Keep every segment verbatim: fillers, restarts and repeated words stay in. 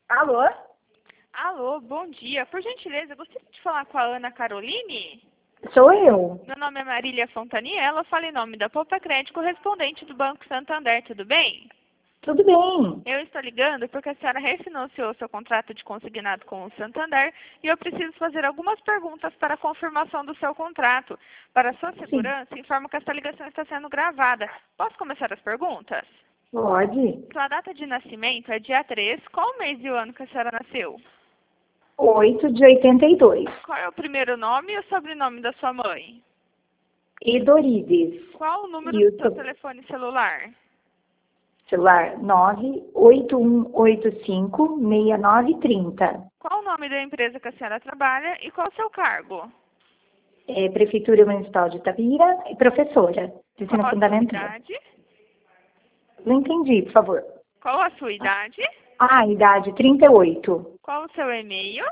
Alô? Alô, bom dia. Por gentileza, eu gostaria de falar com a Ana Caroline? Sou eu. Meu nome é Marília Fontaniela, eu falo em nome da Poupa Crédito, correspondente do Banco Santander, tudo bem? Tudo bem? Eu estou ligando porque a senhora refinanciou seu contrato de consignado com o Santander e eu preciso fazer algumas perguntas para a confirmação do seu contrato. Para sua Sim. segurança, informo que esta ligação está sendo gravada. Posso começar as perguntas? Pode. Sua data de nascimento é dia três. Qual o mês e o ano que a senhora nasceu? Oito de oitenta e dois. Qual é o primeiro nome e o sobrenome da sua mãe? Edorides. Qual o número E do o seu seu telefone celular? celular nove oito um oito cinco seis nove três zero. Qual o nome da empresa que a senhora trabalha e qual o seu cargo? É Prefeitura Municipal de Itabira e professora de ensino Qual a sua fundamental. idade? Não entendi, por favor. Qual a sua idade? Ah, idade trinta e oito. Qual o seu e-mail?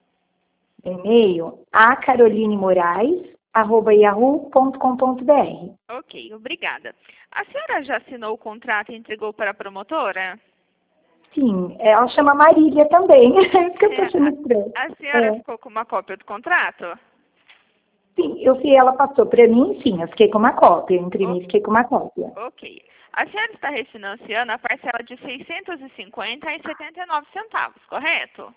E-mail a caroline moraes arroba yahoo ponto com ponto br. Ok, obrigada. A senhora já assinou o contrato e entregou para a promotora? Sim, ela chama Marília também. É isso que eu tô É, achando estranho. a, a senhora É. ficou com uma cópia do contrato? Sim, eu vi, ela passou para mim, sim, eu fiquei com uma cópia, eu imprimi e O- fiquei com uma cópia. ok. A senhora está refinanciando a parcela de seiscentos e cinquenta reais e setenta e nove centavos, correto?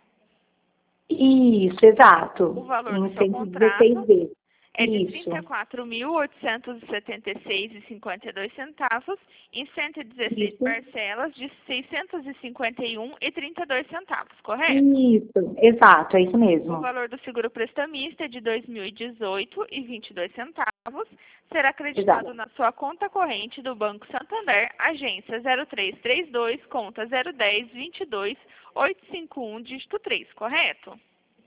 Isso, O exato. valor do Em seu cento e dezesseis contrato vezes. é de Isso, trinta e quatro mil oitocentos e setenta e seis reais e cinquenta e dois centavos em cento e dezesseis isso, parcelas de seiscentos e cinquenta e um reais e trinta e dois centavos, correto? isso, exato, é isso O mesmo. valor do seguro prestamista é de dois mil e dezoito reais e vinte e dois centavos. Será acreditado Exato. na sua conta corrente do Banco Santander, agência zero três três dois, conta zero um zero, vinte e dois, oitocentos e cinquenta e um, dígito três, correto?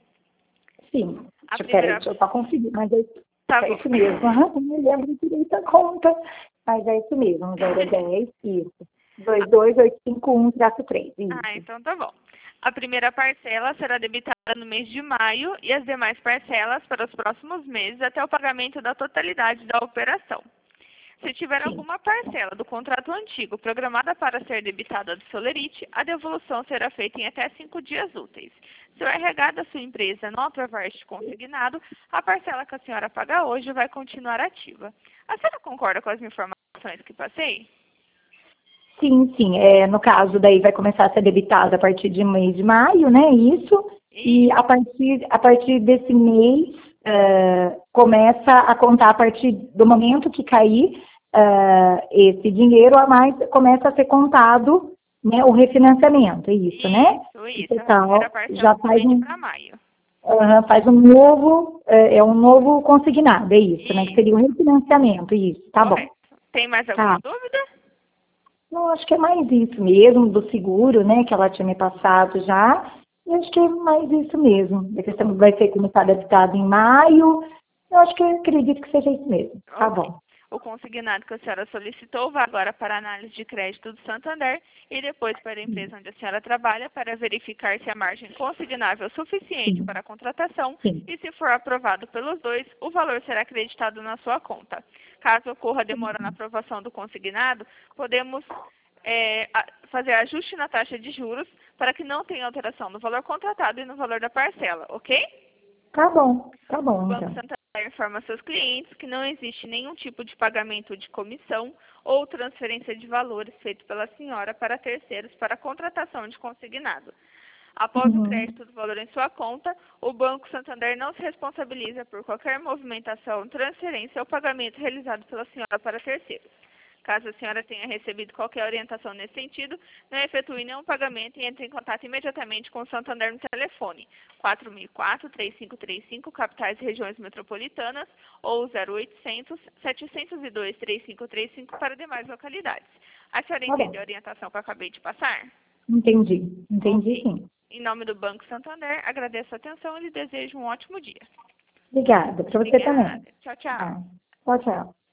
Sim. A Deixa, peraí, primeira... deixa eu só conferir, mas é, Tá é bom. isso mesmo. Aham, não me lembro direito a conta, mas é isso mesmo, zero dez, isso. dois dois oito cinco um três, Ah, isso. então tá bom. A primeira parcela será debitada no mês de maio e as demais parcelas para os próximos meses até o pagamento da totalidade da operação. Se tiver Sim. alguma parcela do contrato antigo programada para ser debitada do Solerite, a devolução será feita em até cinco dias úteis. Se o R H da sua empresa não aprovar este consignado, a parcela que a senhora paga hoje vai continuar ativa. A senhora concorda com as informações que passei? Sim, sim. É, no caso, daí vai começar a ser debitado a partir de mês de maio, né? Isso. E E a partir, a partir desse mês, eh, começa a contar a partir do momento que cair eh, esse dinheiro a mais, começa a ser contado, né, o refinanciamento, é isso, né? isso, O isso. A primeira total parcela já faz somente um, para maio. aham, faz um novo, eh, é um novo consignado, é isso, né? Que Isso, seria o refinanciamento, isso. Tá bom. correto. Tem mais alguma Tá. dúvida? Não, acho que é mais isso mesmo, do seguro, né, que ela tinha me passado já. E acho que é mais isso mesmo. A questão vai ser começar adaptado em maio. Eu acho que eu acredito que seja isso mesmo. Tá Ok. bom. O consignado que a senhora solicitou vai agora para a análise de crédito do Santander e depois para a empresa onde a senhora trabalha para verificar se a margem consignável é suficiente Sim, para a contratação sim. e, se for aprovado pelos dois, o valor será acreditado na sua conta. Caso ocorra demora na aprovação do consignado, podemos é, a- fazer ajuste na taxa de juros para que não tenha alteração no valor contratado e no valor da parcela, ok? Tá bom. Tá O bom, Banco então. Santander informa seus clientes que não existe nenhum tipo de pagamento de comissão ou transferência de valores feito pela senhora para terceiros para a contratação de consignado. Após o Uhum. crédito do valor em sua conta, o Banco Santander não se responsabiliza por qualquer movimentação, transferência ou pagamento realizado pela senhora para terceiros. Caso a senhora tenha recebido qualquer orientação nesse sentido, não efetue nenhum pagamento e entre em contato imediatamente com o Santander no telefone quatro mil e quatro, três cinco três cinco, capitais e regiões metropolitanas, ou zero oitocentos, setecentos e dois, três cinco três cinco para demais localidades. A senhora Tá entendeu a bom. orientação que eu acabei de passar? Entendi. Entendi, Ok. sim. Em nome do Banco Santander, agradeço a atenção e lhe desejo um ótimo dia. Obrigada. Para você Obrigada. também. Tchau, tchau. Tá. Tchau, tchau.